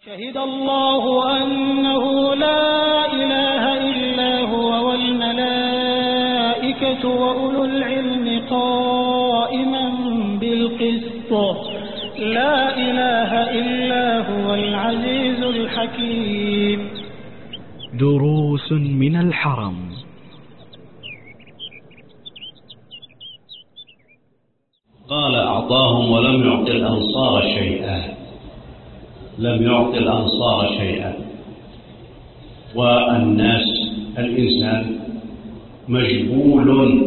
شهد الله أنه لا إله إلا هو والملائكة وأولو العلم قائما بالقسط لا إله إلا هو العزيز الحكيم. دروس من الحرم. قال أعطاهم ولم يعط الأنصار شيئا، لم يعط الأنصار شيئا. والناس الإنسان مجبول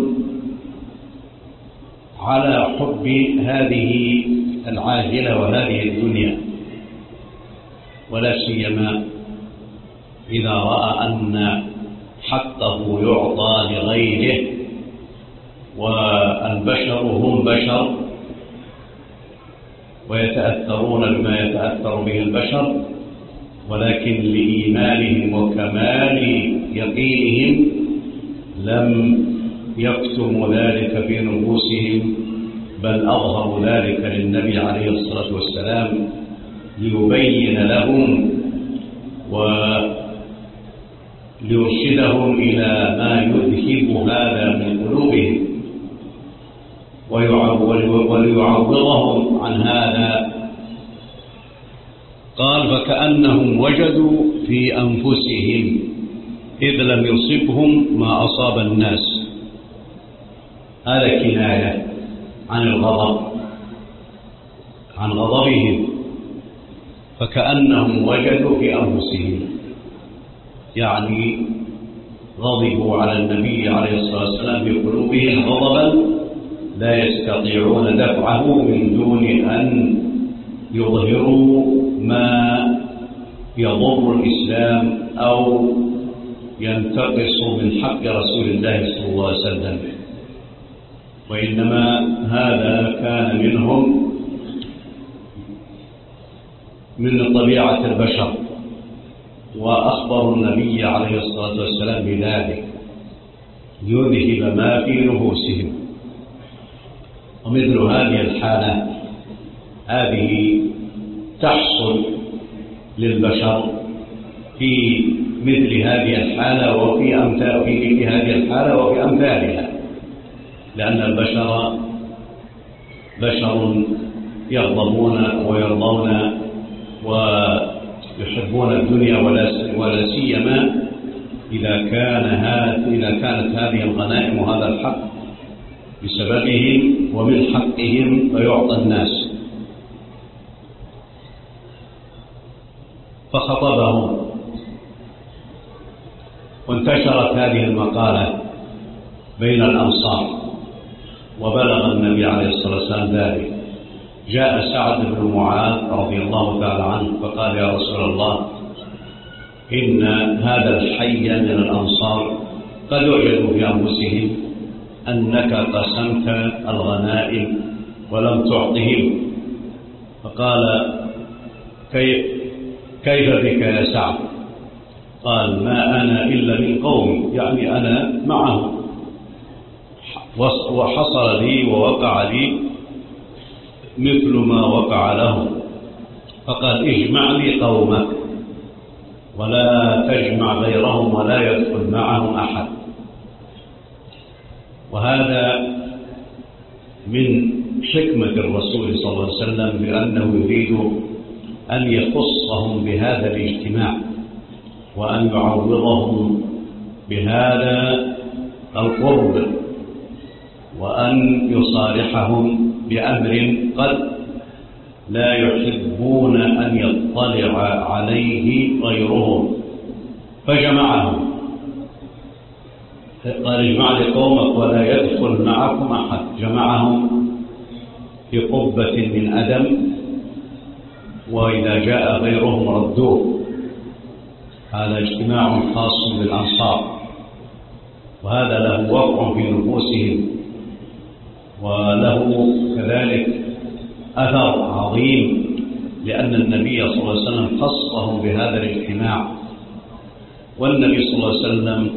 على حب هذه العاجلة وهذه الدنيا، ولا سيما إذا رأى أن حقه يعطى لغيره، والبشر هم بشر ويتأثرون بما يتأثر به البشر، ولكن لإيمانهم وكمال يقينهم لم يكتموا ذلك في نفوسهم، بل أظهروا ذلك للنبي عليه الصلاة والسلام ليبين لهم وليرشدهم إلى ما يذهب هذا من قلوبهم وليعوضهم عن هذا. قال فكأنهم وجدوا في أنفسهم إذ لم يصبهم ما أصاب الناس. هذا كناية عن الغضب، عن غضبهم. فكأنهم وجدوا في أنفسهم، يعني غضبوا على النبي عليه الصلاة والسلام في قلوبهم غضبا لا يستطيعون دفعه من دون أن يظهروا ما يضر الإسلام أو ينتقص من حق رسول الله صلى الله عليه وسلم، وإنما هذا كان منهم من طبيعة البشر، وأخبروا النبي عليه الصلاة والسلام بذلك ليذهب ما في نفوسهم. ومثل هذه الحالة هذه تحصل للبشر في مثل هذه الحالة وفي هذه الحالة وفي أمثالها، لأن البشر بشر يغضبون ويرضون ويحبون الدنيا، ولا سيما إذا كانت هذه الغنائم وهذا الحق بسببهم ومن حقهم فيعطى الناس. فخطبهم وانتشرت هذه المقالة بين الأنصار، وبلغ النبي عليه الصلاة والسلام ذلك. جاء سعد بن معاذ رضي الله تعالى عنه فقال يا رسول الله، إن هذا الحي من الأنصار قد وجدوا في أنفسهم أنك قسمت الغنائم ولم تعطهم. فقال كيف بك يا سعد؟ قال ما أنا إلا من قومي، يعني أنا معهم، وحصل لي ووقع لي مثل ما وقع لهم. فقال اجمع لي قومك ولا تجمع غيرهم ولا يدخل معهم أحد. وهذا من حكمة الرسول صلى الله عليه وسلم بأنه يريد أن يخصهم بهذا الاجتماع وأن يعوضهم بهذا القرب، وأن يصالحهم بأمر قد لا يحبون أن يطلع عليه غيرهم. فجمعهم، قال اجمع لقومك ولا يدخل معكم أحد. جمعهم في قبة من أدم، وإذا جاء غيرهم ردوه. هذا اجتماع خاص بالأنصار، وهذا له وقع في نفوسهم، وله كذلك أثر عظيم، لأن النبي صلى الله عليه وسلم خصهم بهذا الاجتماع. والنبي صلى الله عليه وسلم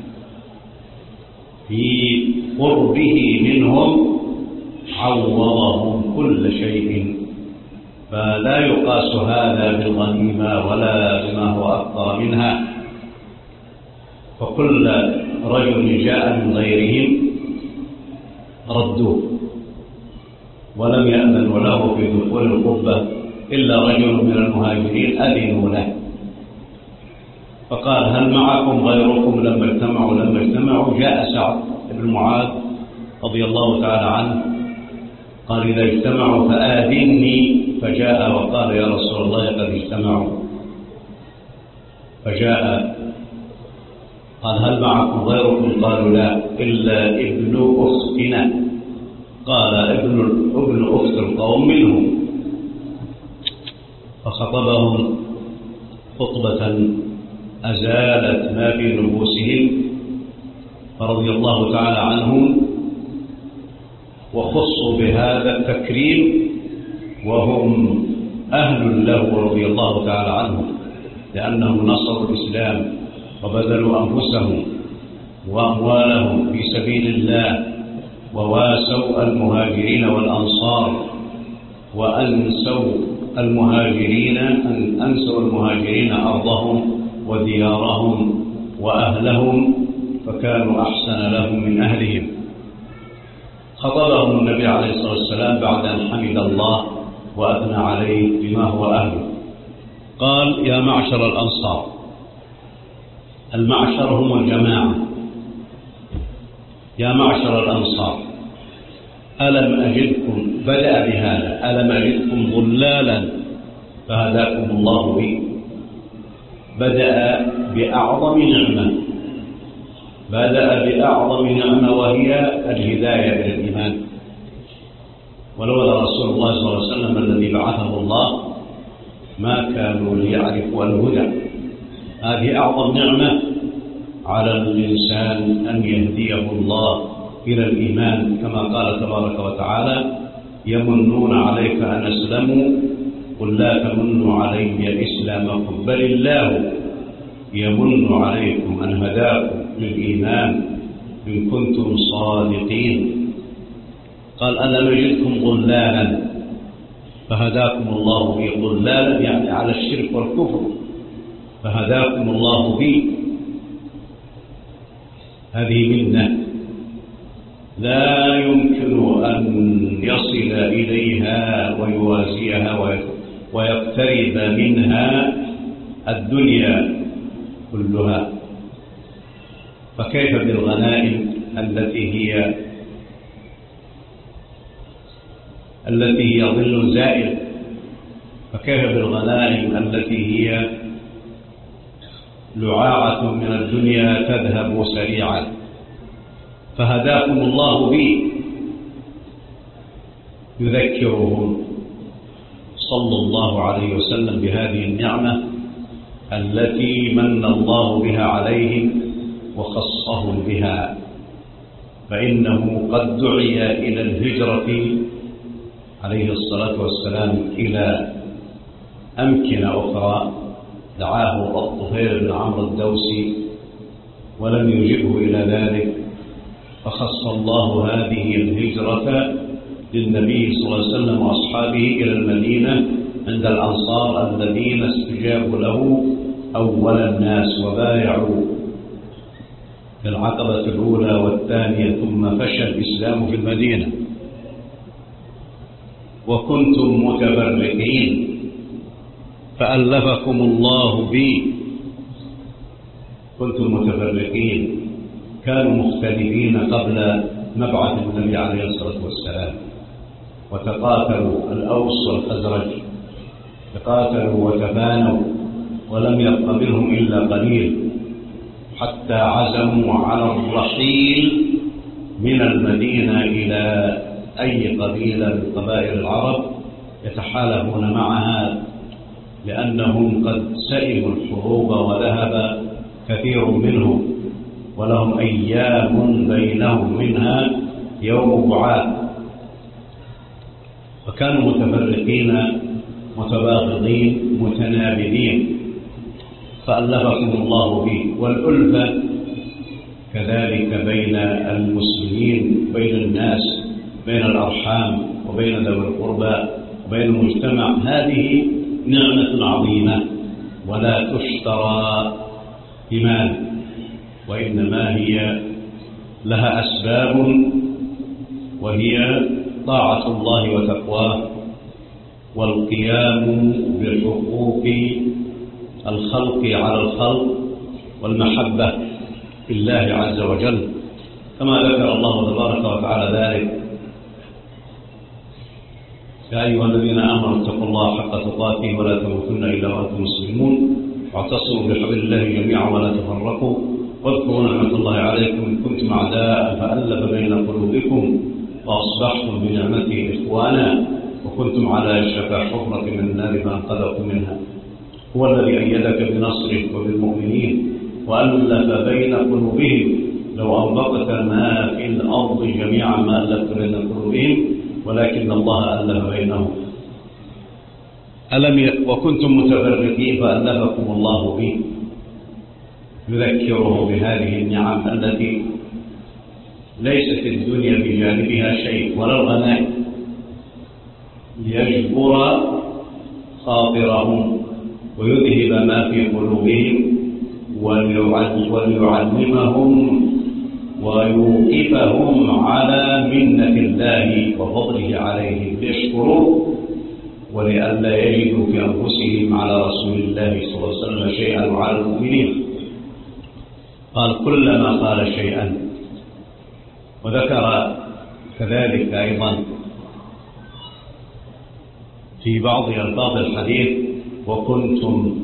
في قربه منهم عوضهم كل شيء، فلا يقاس هذا بالغنيمة ولا بما هو أكثر منها، فكل رجل جاء من غيرهم ردوه ولم يأذنوا له في دخول القبة إلا رجل من المهاجرين أذنوا له، فقال هل معكم غيركم لما اجتمعوا جاء سعد بن معاذ رضي الله تعالى عنه قال إذا اجتمعوا فآذني، فجاء وقال يا رسول الله قد اجتمعوا، فجاء قال هل معكم غيركم؟ قالوا لا إلا ابن أختنا، قال ابن أخت القوم منهم، فخطبهم خطبة أزالت ما في نفوسهم فرضي الله تعالى عنهم، وخصوا بهذا التكريم وهم أهل له رضي الله تعالى عنهم، لأنهم نصروا الإسلام وبذلوا أنفسهم وأموالهم في سبيل الله، وواسوا المهاجرين والأنصار، وأنسوا المهاجرين أرضهم وديارهم وأهلهم، فكانوا أحسن لهم من أهلهم. خطبهم النبي عليه الصلاة والسلام بعد أن حمد الله وأثنى عليه بما هو أهله، قال يا معشر الأنصار، المعشر هم الجماعة، يا معشر الأنصار ألم أجدكم، بدأ بهذا، ألم أجدكم ضلالا فهداكم الله بي، بدأ بأعظم نعمة وهي الهداية إلى الإيمان، ولولا رسول الله صلى الله عليه وسلم الذي بعثه الله ما كانوا ليعرفوا الهدى. هذه أعظم نعمة على الإنسان أن يهديه الله إلى الإيمان، كما قال تبارك وتعالى يمنون عليك أن أسلموا قل لا تمنوا علي إسلامكم بل الله يمن عليكم أن هداكم للإيمان إن كنتم صادقين. قال ألم أجدكم ضلالا فهداكم الله بي، ضلالا يعني على الشرك والكفر، فهداكم الله بي، هذه منة لا يمكن أن يصل إليها ويوازيها ويقترب منها الدنيا كلها، فكيف بالغنائم التي هي ظل زائل، فكيف بالغنائم التي هي لعاعة من الدنيا تذهب سريعا. فهداكم الله بي يذكرهم صلى الله عليه وسلم بهذه النعمة التي من الله بها عليهم وخصهم بها، فإنه قد دعي إلى الهجرة عليه الصلاة والسلام إلى أمكنة أخرى، دعاه الطفيل بن عمرو الدوسي ولم يجبه إلى ذلك، فخص الله هذه الهجرة للنبي صلى الله عليه وسلم وأصحابه إلى المدينة عند الأنصار الذين استجابوا له أول الناس وبايعوا في العقبة الأولى والثانية، ثم فشى الإسلام في المدينة. وكنتم متفرقين فألفكم الله بي، كنتم متفرقين، كانوا مختلفين قبل مبعث النبي عليه الصلاة والسلام، وتقاتلوا الأوس والخزرج، تقاتلوا وتبانوا، ولم يبق منهم إلا قليل، حتى عزموا على الرحيل من المدينة إلى أي قبيلة من قبائل العرب يتحالفون معها، لأنهم قد سئموا الحروب وذهب كثير منهم، ولهم أيام بينهم منها يوم بعاث، فكانوا متفرقين متباغضين متنابذين، فألفكم الله به. والألفة كذلك بين المسلمين، بين الناس، بين الأرحام وبين ذوي القربى وبين المجتمع، هذه نعمة عظيمة ولا تشترى بمال، وإنما هي لها أسباب، وهي طاعة الله وتقواه والقيام بحقوق الخلق على الخلق والمحبة في الله عز وجل، كما ذكر الله تبارك وتعالى ذلك: يا أيها الذين آمنوا اتقوا الله حق تقاته ولا تموتن إلا وأنتم مسلمون واعتصموا بحبل الله جميعا ولا تفرقوا واذكروا نعمة الله عليكم إن كنتم أعداء فألف بين قلوبكم وأصبحتم بنعمته إخوانا وكنتم على شفا حفرة من النار فأنقذكم منها. هو الذي أيدك بنصره وبالمؤمنين وألف بين قلوبهم لو أنفقت ما في الأرض جميعا ما ألفت بين قلوبهم ولكن الله ألف بينهم. وكنتم متفرقين فألفكم الله به، يذكره بهذه النعم التي ليس في الدنيا بجانبها شيء ولا الغنائم، ليجبر خاطرهم ويذهب ما في قلوبهم وليعلمهم ويوقفهم على منة الله وفضله عليهم ليشكروا، ولئلا يجدوا في أنفسهم على رسول الله صلى الله عليه وسلم شيئا وعلى المؤمنين. قال كلما قال شيئا. وذكر كذلك أيضا في بعض ألفاظ الحديث: وكنتم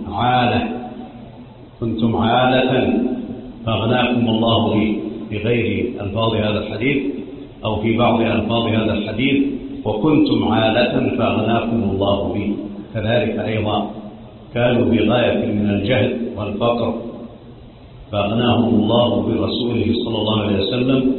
عالة فأغناكم الله به، في غير ألفاظ هذا الحديث أو في بعض ألفاظ هذا الحديث: وكنتم عالة فأغناكم الله به. كذلك أيضا كانوا بغاية من الجهل والفقر فأغناهم الله برسوله صلى الله عليه وسلم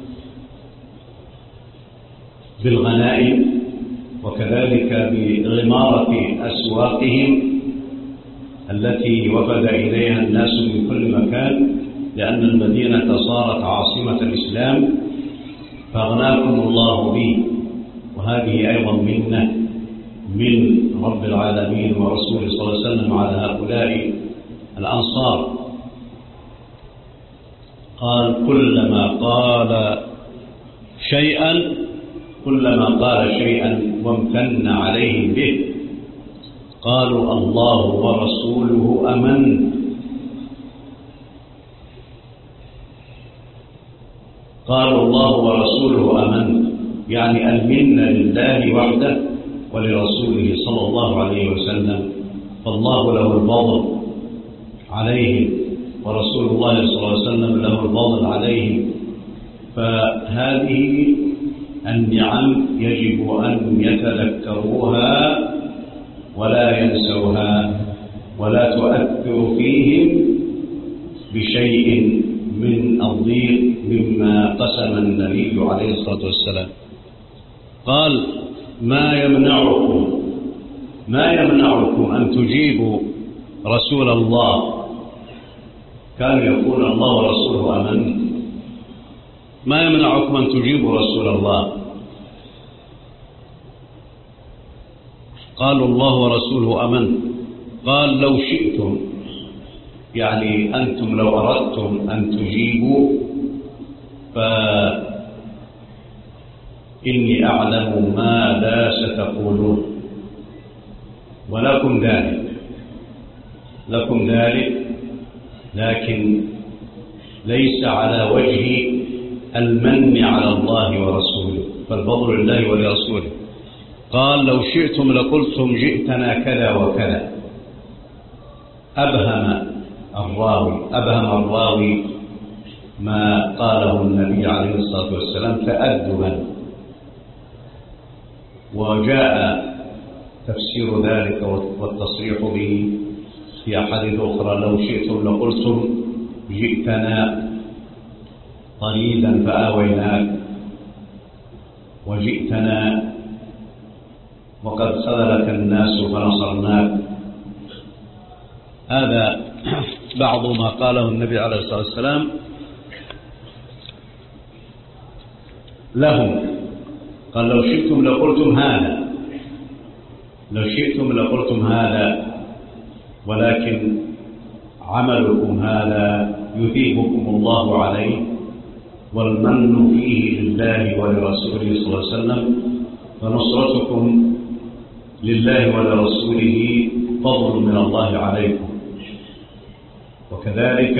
بالغنائم، وكذلك بغمارة أسواقهم التي وفد إليها الناس من كل مكان، لأن المدينة صارت عاصمة الإسلام فأغناكم الله به. وهذه أيضا منة من رب العالمين ورسوله صلى الله عليه وسلم على هؤلاء الأنصار. قال كلما قال شيئا وامتن عليهم به قالوا الله ورسوله أمن. قالوا الله ورسوله أمن، يعني المنة لله وحده ولرسوله صلى الله عليه وسلم، فالله له الفضل عليهم ورسول الله صلى الله عليه وسلم له الفضل عليهم. فهذه النعم يجب أن يتذكروها ولا ينسوها، ولا تؤثر فيهم بشيء من الضيق مما قسم النبي عليه الصلاة والسلام. قال ما يمنعكم أن تجيبوا رسول الله. كانوا يقول الله ورسوله أمن. ما يمنعكم أن تجيبوا رسول الله؟ قالوا الله ورسوله أمن. قال لو شئتم، يعني أنتم لو أردتم أن تجيبوا فإني أعلم ما لا ستقولون، ولكم ذلك، لكن ليس على وجه المن على الله ورسوله، فالفضل لله ولرسوله. قال لو شئتم لقلتم جئتنا كذا وكذا. أبهم الراوي ما قاله النبي عليه الصلاة والسلام تأدبا، وجاء تفسير ذلك والتصريح به في أحاديث أخرى: لو شئتم لقلتم جئتنا طريدا فآويناك، وجئتنا وقد خذلك الناس فنصرناك. هذا بعض ما قاله النبي عليه الصلاة والسلام لهم. قال لو شئتم لقلتم هذا، لو شئتم لقلتم هذا، ولكن عملكم هذا يثيبكم الله عليه، والمن فيه لله ولرسوله صلى الله عليه وسلم، فنصرتكم لله ولرسوله فضل من الله عليكم، وكذلك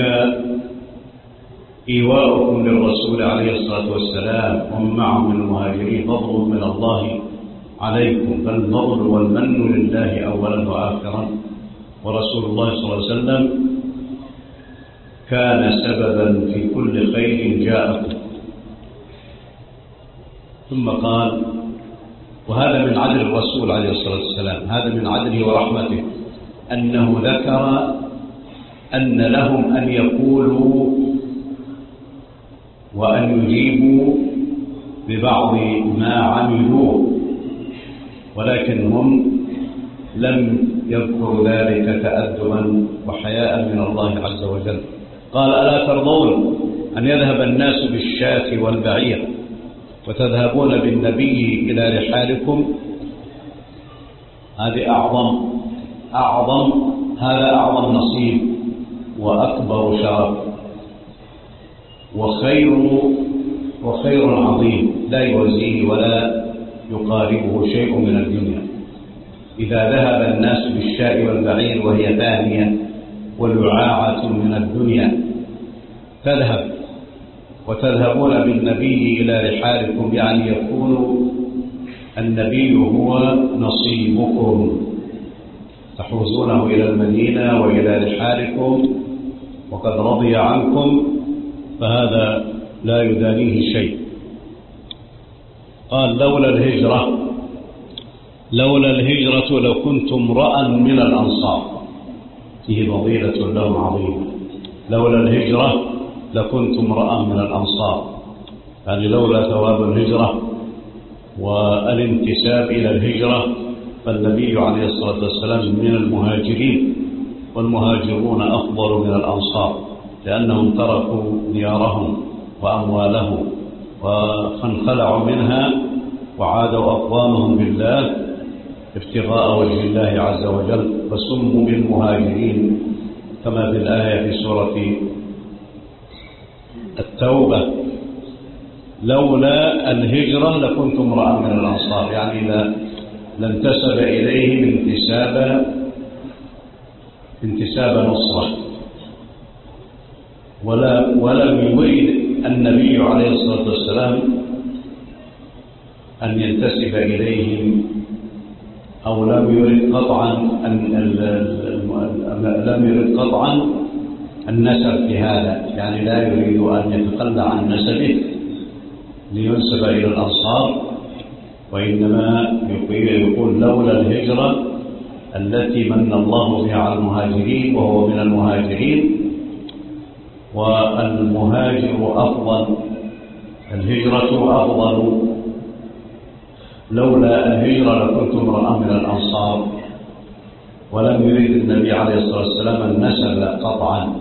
إيواؤكم للرسول عليه الصلاة والسلام ومن معه من المهاجرين فضل من الله عليكم، فالفضل والمن لله أولا وآخرا، ورسول الله صلى الله عليه وسلم كان سببا في كل خير جاءكم. ثم قال: وهذا من عدل الرسول عليه الصلاة والسلام، هذا من عدله ورحمته، أنه ذكر أن لهم أن يقولوا وأن يجيبوا ببعض ما عملوا، ولكن هم لم يذكروا ذلك تأدبا وحياء من الله عز وجل. قال: ألا ترضون أن يذهب الناس بالشاة والبعير وتذهبون بالنبي إلى رحالكم؟ هذا أعظم نصيب وأكبر شرف وخير عظيم لا يوازيه ولا يقاربه شيء من الدنيا. إذا ذهب الناس بالشاء والبعير وهي ثانية ولعاعة من الدنيا تذهب، وتذهبون بالنبي إلى رحالكم، يعني يكون النبي هو نصيبكم، تحوزونه إلى المدينة وإلى رحالكم وقد رضي عنكم، فهذا لا يدانيه شيء. قال: لولا الهجرة لكنت امرأ من الأنصار. فيه فضيلة لهم عظيمة. لولا الهجرة لكنت امرأ من الأنصار، يعني لولا ثواب الهجرة والانتساب إلى الهجرة فالنبي عليه الصلاة والسلام من المهاجرين، والمهاجرون أفضل من الأنصار، لأنهم تركوا ديارهم وأموالهم فانخلعوا منها وعادوا أقوامهم بالله ابتغاء وجه الله عز وجل، فسموا بالمهاجرين كما في الآية في سورة التوبة: لولا الهجرة لكنت امرأ من الأنصار، يعني لانتسب إليهم انتساب نصرة، ولم يريد النبي عليه الصلاة والسلام أن ينتسب إليهم، أو لم يرد قطعا النسب في هذا، يعني لا يريد أن يتخلى عن نسبه لينسب إلى الأنصار، وإنما يقول لولا الهجرة التي من الله بها على المهاجرين وهو من المهاجرين، والمهاجر أفضل، الهجرة أفضل، لولا الهجرة لكنت امرأ من الأنصار، ولم يريد النبي عليه الصلاة والسلام النسب قطعا.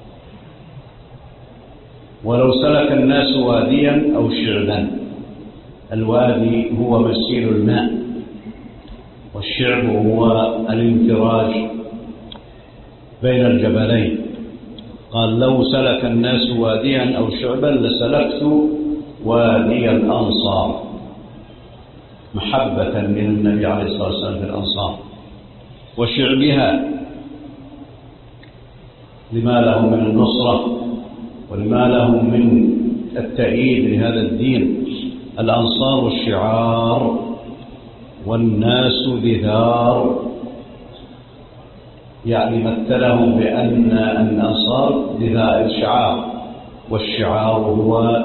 ولو سلك الناس واديا أو شعبا، الوادي هو مسيل الماء، والشعب هو الانفراج بين الجبلين. قال: لو سلك الناس واديا أو شعبا لسلكت وادي الأنصار، محبة من النبي عليه الصلاة والسلام في الأنصار وشعبها، لما لهم من النصرة ولما لهم من التأييد لهذا الدين. الأنصار الشعار والناس ذثار، يعني مثلهم بأن الأنصار الشعار، والشعار هو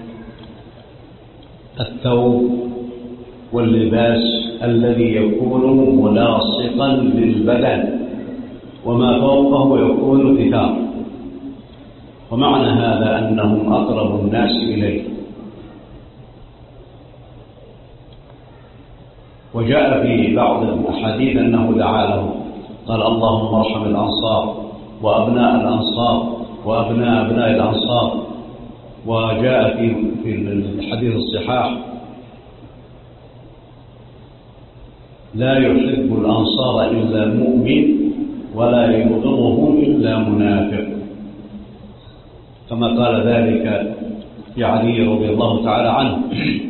الثوب واللباس الذي يكون ملاصقا للبدن وما فوقه يكون ذثار، ومعنى هذا أنهم أقرب الناس إليه. وجاء في بعض الأحاديث أنه دعا لهم، قال: اللهم ارحم الأنصار وأبناء الأنصار وأبناء أبناء الأنصار. وجاء في الحديث الصحاح: لا يحب الأنصار إلا مؤمن ولا يبغضهم إلا منافق، كما قال ذلك في علي رضي الله تعالى عنه،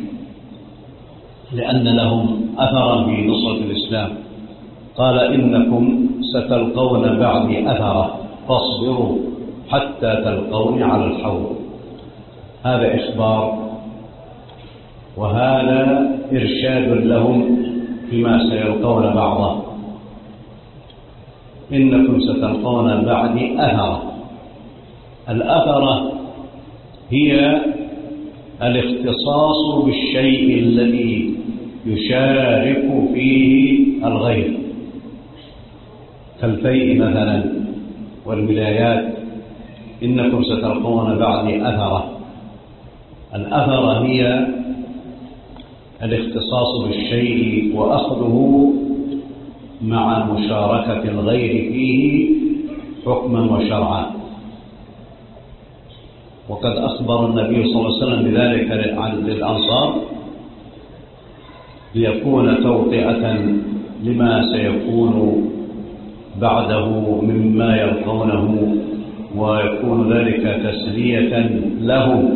لأن لهم أثرا في نصرة الإسلام. قال: إنكم ستلقون بعدي أثرة فاصبروا حتى تلقوني على الحوض. هذا إخبار وهذا إرشاد لهم فيما سيلقون بعضه. إنكم ستلقون بعدي أثرة. الأثرة هي الاختصاص بالشيء الذي يشارك فيه الغير، كالفيء مثلا والولايات. إنكم ستلقون بعدي أثرة. الأثرة هي الاختصاص بالشيء وأخذه مع مشاركة الغير فيه حكما وشرعا. وقد أخبر النبي صلى الله عليه وسلم بذلك عن الأنصار ليكون توطئة لما سيكون بعده مما يلقونه، ويكون ذلك تسلية له،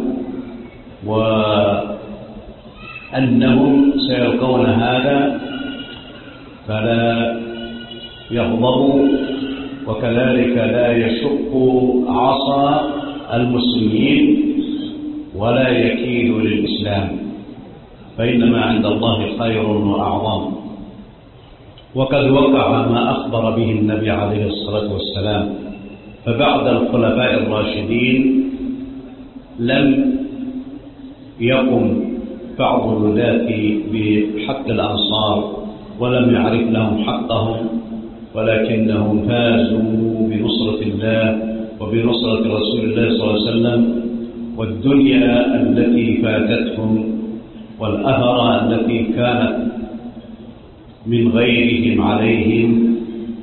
وأنهم سيلقون هذا فلا يغضبوا، وكذلك لا يشق عصا المسلمين ولا يكيد للإسلام، فإنما عند الله خير وأعظم. وقد وقع ما أخبر به النبي عليه الصلاة والسلام، فبعد الخلفاء الراشدين لم يقم بعض الولاة بحق الأنصار ولم يعرف لهم حقهم، ولكنهم فازوا بنصرة الله وبنصرة رسول الله صلى الله عليه وسلم، والدنيا التي فاتتهم والأثر التي كانت من غيرهم عليهم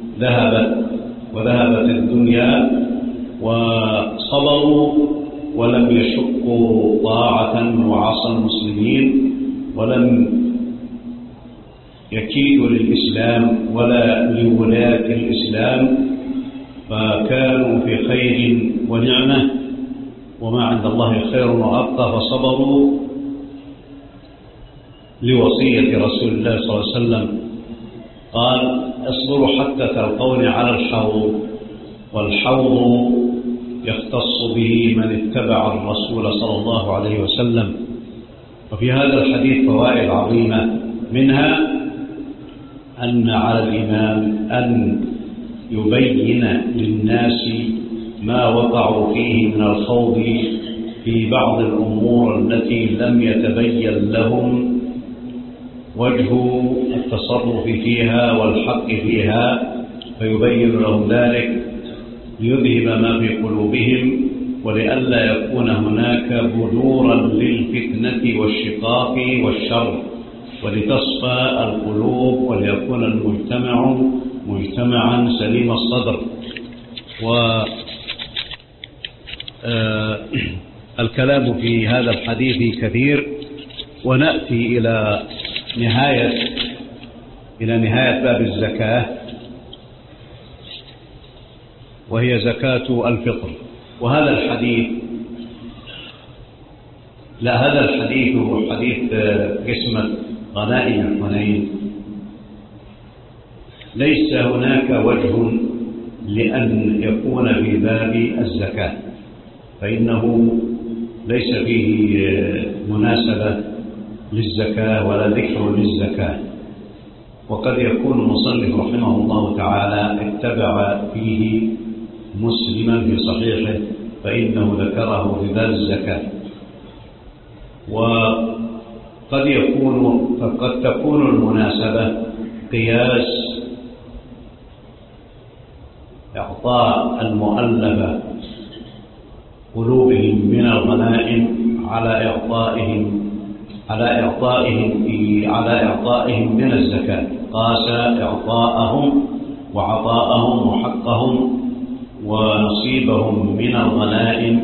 وذهبت الدنيا، وصبروا ولم يشقوا طاعة وعصى المسلمين، ولم يكيدوا للإسلام ولا لولاة الإسلام، فكانوا في خير ونعمة، وما عند الله خير وأبقى، فصبروا لوصية رسول الله صلى الله عليه وسلم. قال: اصبروا حتى تلقوني على الحوض. والحوض يختص به من اتبع الرسول صلى الله عليه وسلم. وفي هذا الحديث فوائد عظيمة، منها أن على الإمام أن يبين للناس ما وقعوا فيه من الخوض في بعض الأمور التي لم يتبين لهم وجه التصرف فيها والحق فيها، فيبين لهم ذلك ليذهب ما في قلوبهم، ولئلا يكون هناك بدورا للفتنة والشقاق والشر، ولتصفى القلوب وليكون المجتمع مجتمعا سليم الصدر. والكلام في هذا الحديث كثير، ونأتي إلى نهاية باب الزكاة، وهي زكاة الفطر. وهذا الحديث هذا الحديث هو حديث قسمة غنائم حنين. ليس هناك وجه لأن يكون في باب الزكاة، فإنه ليس فيه مناسبة للزكاة ولا ذكر للزكاة. وقد يكون المصنف رحمه الله تعالى اتبع فيه مسلما في صحيحه، فإنه ذكره في باب الزكاة. فقد تكون المناسبة قياس إعطاء المؤلفة قلوبهم من الغنائم على إعطائهم من الزكاة. قاس إعطاءهم وعطاءهم وحقهم ونصيبهم من الغنائم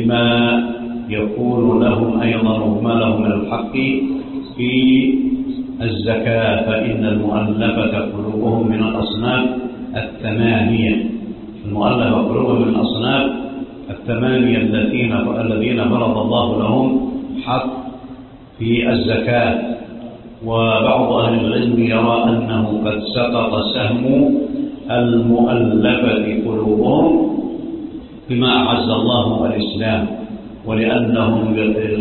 بما يكون لهم أيضا وما لهم من الحق في الزكاة فإن المؤلفة قلوبهم من الأصناف الثمانية. المؤلفة قلوبهم من الأصناف الثمانية الذين فرض الله لهم حق في الزكاة. وبعض أهل العلم يرى أنه قد سقط سهم المؤلفة قلوبهم بما أعز الله الإسلام، ولأنهم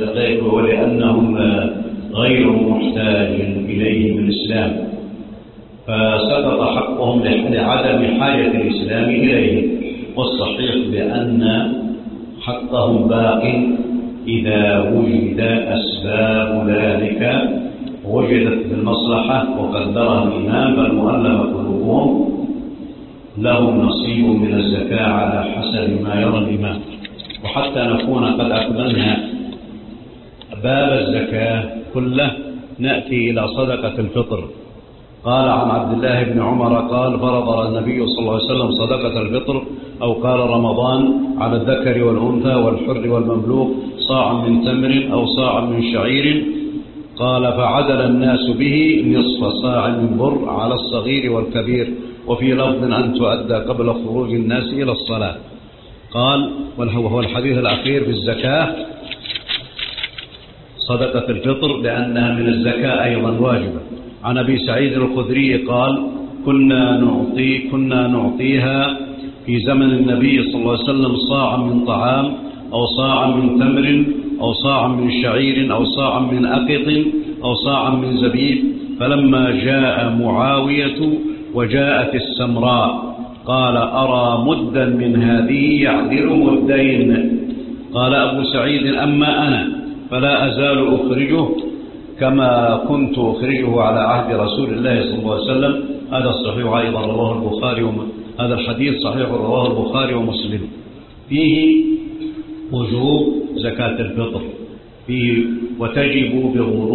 غير محتاج إليه من الإسلام، فسقط حقهم لعدم حاجة الإسلام إليه. والصحيح بأن حقهم باق إذا وجد أسباب ذلك وجدت بالمصلحة وقدرها الإمام، فالمؤلف قلوبهم لهم نصيب من الزكاة على حسب ما يرى الإمام. وحتى نكون قد أقبلنا باب الزكاة كله نأتي إلى صدقة الفطر. قال عن عبد الله بن عمر قال فرض النبي صلى الله عليه وسلم صدقة الفطر أو قال رمضان على الذكر والأنثى والحر والمملوك صاعا من تمر أو صاعا من شعير. قال فعدل الناس به نصف صاع من بر على الصغير والكبير، وفي لفظ أن تؤدى قبل خروج الناس إلى الصلاة. قال وهو الحديث الأخير في الزكاة صدقة الفطر لأنها من الزكاة أيضا واجبة. عن أبي سعيد الخدري قال كنا نعطيها في زمن النبي صلى الله عليه وسلم صاعا من طعام أو صاعا من تمر أو صاعا من شعير أو صاعا من أقط أو صاعا من زبيب. فلما جاء معاوية وجاءت السمراء قال أرى مدا من هذه يعدل مدين. قال أبو سعيد أما أنا فلا أزال أخرجه كما كنت أخرجه على عهد رسول الله صلى الله عليه وسلم. هذا الصحيح أيضا رواه البخاري هذا الحديث صحيح رواه البخاري ومسلم. فيه وجوب زكاة الفطر فيه وتجب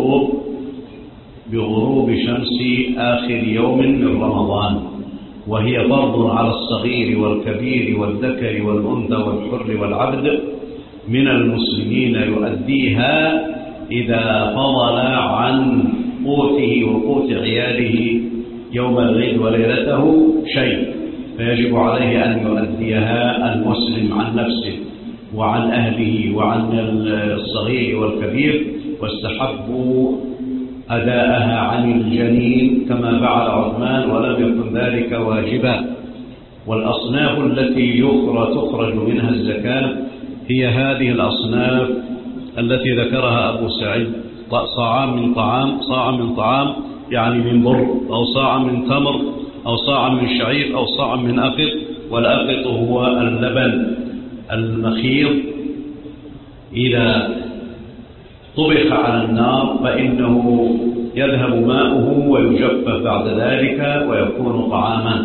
بغروب شمس آخر يوم من رمضان، وهي فرض على الصغير والكبير والذكر والأنثى والحر والعبد من المسلمين يؤديها إذا فضل عن قوته وقوت عياله يوم العيد وليلته شيء، فيجب عليه أن يؤديها المسلم عن نفسه وعن أهله وعن الصغير والكبير. واستحبوا أداءها عن الجنين كما فعل عثمان ولم يكن ذلك واجبا. والأصناف التي تخرج منها الزكاة هي هذه الأصناف التي ذكرها أبو سعيد: صاعا من طعام يعني من بر، أو صاعا من تمر، أو صاعا من شعير، أو صاعا من أقط. والأقط هو اللبن المخيط إذا طبخ على النار فإنه يذهب ماؤه ويجفف بعد ذلك ويكون طعاما.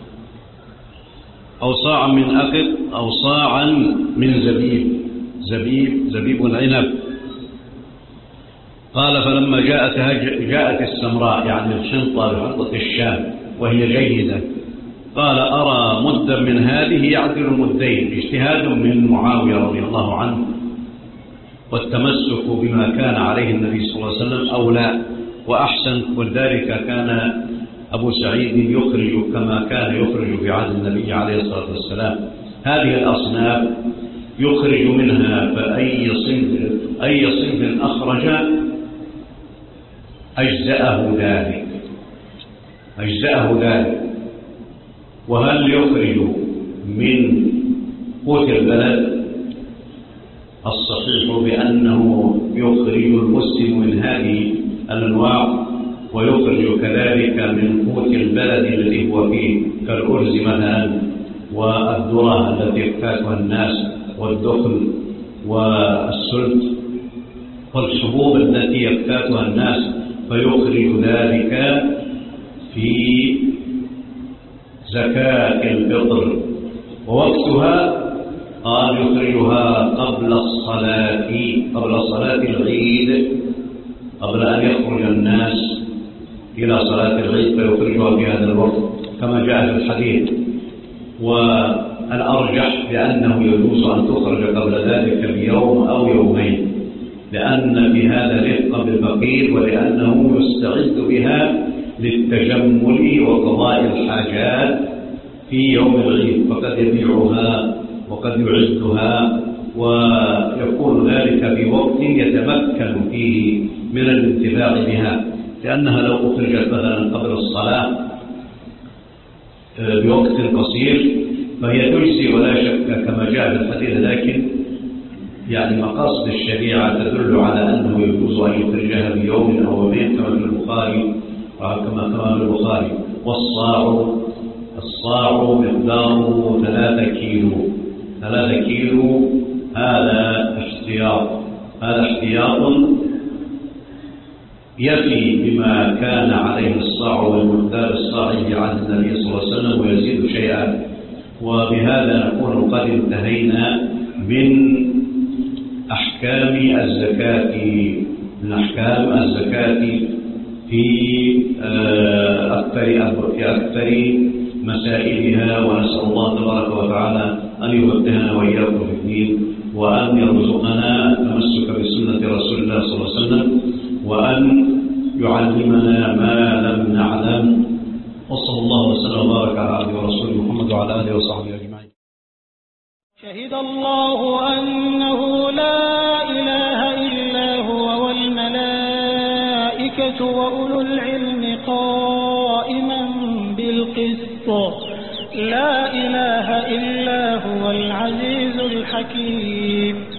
أو صاعا من أقط أو صاعا من زبيب العنب. قال فلما جاءت السمراء يعني الحنطة الشام وهي جيدة، قال أرى مدا من هذه يعدل مدين. اجتهاد من معاوية رضي الله عنه والتمسك بما كان عليه النبي صلى الله عليه وسلم أولى وأحسن. ولذلك كان أبو سعيد يخرج كما كان يخرج في عهد النبي عليه الصلاة والسلام. هذه الأصناف يخرج منها فأي صنف أخرج أجزأه ذلك. وهل يخرج من قوت البلد؟ الصحيح بأنه يخرج المسلم من هذه الأنواع، ويخرج كذلك من قوت البلد الذي هو فيه كالأرز مثلا والذرة التي يحتاجها الناس والدخل والسلت والحبوب التي يحتاجها الناس، فيخرج ذلك في زكاة الفطر. ووقتها قال يخرجها قبل صلاة العيد، قبل أن يخرج الناس إلى صلاة العيد فيخرجها في هذا الوقت كما جاء في الحديث. والأرجح بأنه يجوز أن تخرج قبل ذلك بيوم أو يومين، لأن في هذا رفقا بالفقير، ولأنه يستعد بها للتجمل وقضاء الحاجات في يوم العيد، فقد يبيعها وقد يعدها، ويكون ذلك في وقت يتمكن فيه من الانتفاع بها، لأنها لو أخرجت مثلا قبل الصلاة بوقت قصير فهي تجزي ولا شك كما جاء في الحديث، لكن يعني مقاصد الشريعة تدل على أنه يجوز أن يخرجها بيوم أو يومين كما في البخاري والصاع مقداره 3 كيلو، هذا احتياط يفي بما كان عليه الصاع والمقدار الصاعي عن النبي صلى الله عليه وسلم ويزيد شيئا. وبهذا نكون قد انتهينا من أحكام الزكاة في أكثر مسائلها، ونسأل الله تبارك وتعالى أن يوفقنا وإياكم في الدين، وأن يرزقنا التمسك بسنة رسول الله صلى الله عليه وسلم، وأن يعلمنا ما لم نعلم. وصلى الله وسلم وبارك على عبده ورسوله محمد وعلى آله وصحبه أجمعين. شهد الله أنه لا إله إلا هو والملائكة وأولو العلم قائما بالقسط، لا إله إلا هو العزيز الحكيم.